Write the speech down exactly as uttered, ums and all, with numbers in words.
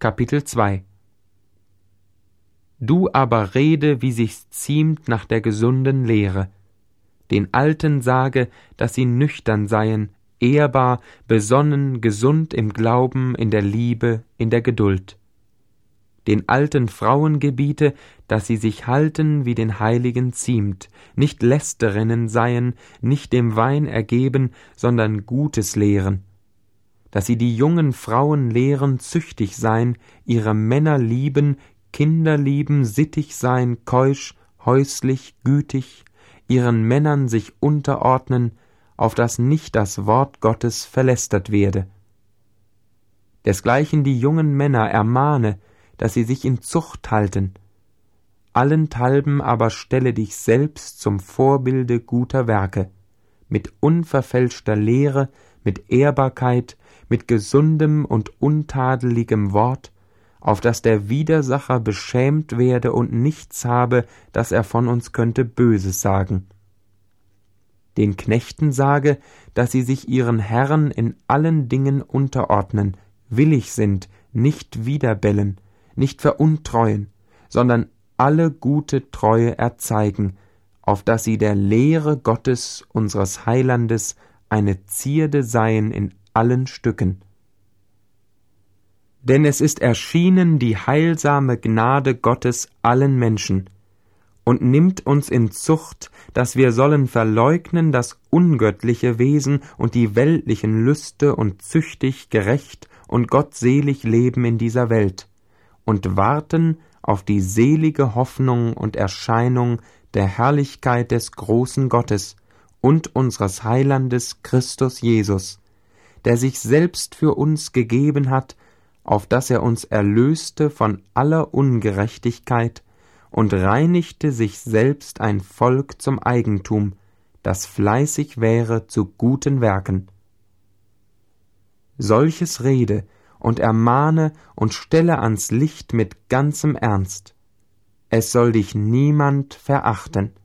Kapitel zwei. Du aber rede, wie sich's ziemt nach der gesunden Lehre. Den Alten sage, dass sie nüchtern seien, ehrbar, besonnen, gesund im Glauben, in der Liebe, in der Geduld. Den alten Frauen gebiete, dass sie sich halten, wie den Heiligen ziemt, nicht Lästerinnen seien, nicht dem Wein ergeben, sondern Gutes lehren. Dass sie die jungen Frauen lehren, züchtig sein, ihre Männer lieben, Kinder lieben, sittig sein, keusch, häuslich, gütig, ihren Männern sich unterordnen, auf dass nicht das Wort Gottes verlästert werde. Desgleichen die jungen Männer ermahne, dass sie sich in Zucht halten. Allenthalben aber stelle dich selbst zum Vorbilde guter Werke, mit unverfälschter Lehre, mit Ehrbarkeit, mit gesundem und untadeligem Wort, auf dass der Widersacher beschämt werde und nichts habe, dass er von uns könnte Böses sagen. Den Knechten sage, dass sie sich ihren Herren in allen Dingen unterordnen, willig sind, nicht widerbellen, nicht veruntreuen, sondern alle gute Treue erzeigen, auf dass sie der Lehre Gottes, unseres Heilandes, eine Zierde seien in allen Stücken. Denn es ist erschienen die heilsame Gnade Gottes allen Menschen, und nimmt uns in Zucht, dass wir sollen verleugnen das ungöttliche Wesen und die weltlichen Lüste und züchtig, gerecht und gottselig leben in dieser Welt, und warten auf die selige Hoffnung und Erscheinung der Herrlichkeit des großen Gottes und unseres Heilandes Christus Jesus, der sich selbst für uns gegeben hat, auf dass er uns erlöste von aller Ungerechtigkeit und reinigte sich selbst ein Volk zum Eigentum, das fleißig wäre zu guten Werken. Solches rede und ermahne und stelle ans Licht mit ganzem Ernst. Es soll dich niemand verachten.